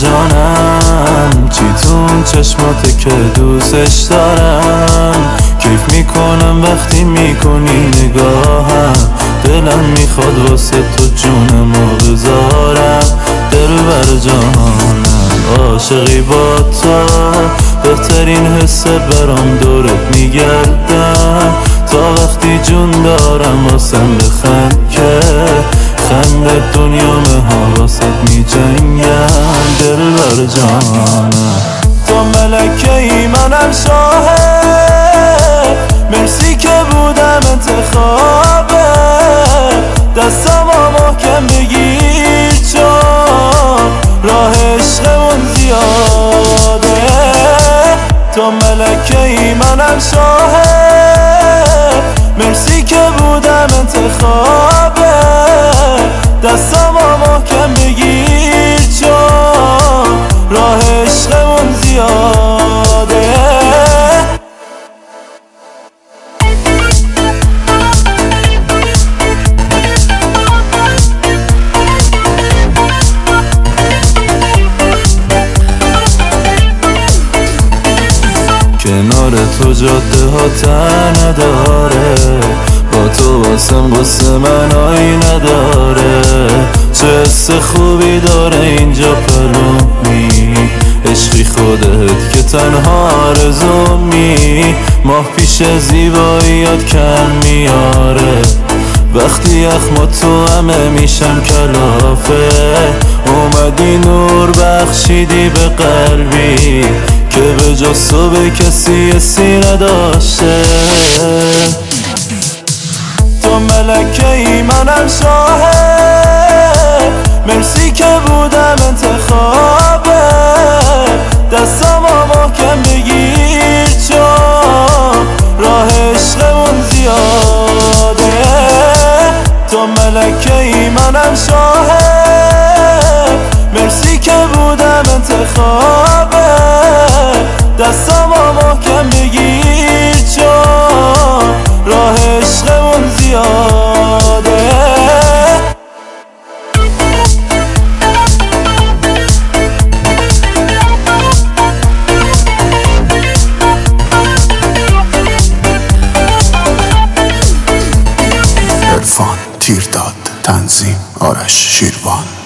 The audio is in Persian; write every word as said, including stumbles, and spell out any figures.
جانم، چیتون چشماته که دوستش دارم. کیف میکنم وقتی میکنی نگاهم، دلم میخواد واسه تو جونمو بذارم. دلبر جانم عاشقی با تو، بهترین حس برام دورت میگردم. تا وقتی جون دارم واسم بخند که خنده دنیام ها واسه می جنگم. دلبر جانم تو ملکه ای منم شاهد، مرسی که بودم انتخابه. دستم ها محکم بگیر چون راه عشقمون زیاده. تو ملکه ای منم شاهد، مرسی که بودم انتخابه. دستم ها محکم بگیر چون راه عشقمون زیاده. کنار تو جاده ها تن نداره، با تو واسم قصه منایی نداره. چه حس خوبی داره اینجا پلومی، عشقی خودت که تنها آرزومی. ماه پیش زیباییات کم میاره، وقتی یخما تو همه میشم کلافه. اومدی نور بخشیدی به قلبی که به جز تو به کسی حسی نداشته. تو ملکه ای منم شاهد، مرسی که بودم انتخابه. دستم ها محکم بگیر چون راه عشقمون زیاده. تو ملکه ای منم شاهد، مرسی که بودم انتخابه. دستم ها محکم بگیر چون راه عشقمون زیاده. عرفان تیرداد، تنظیم آرش شیروان.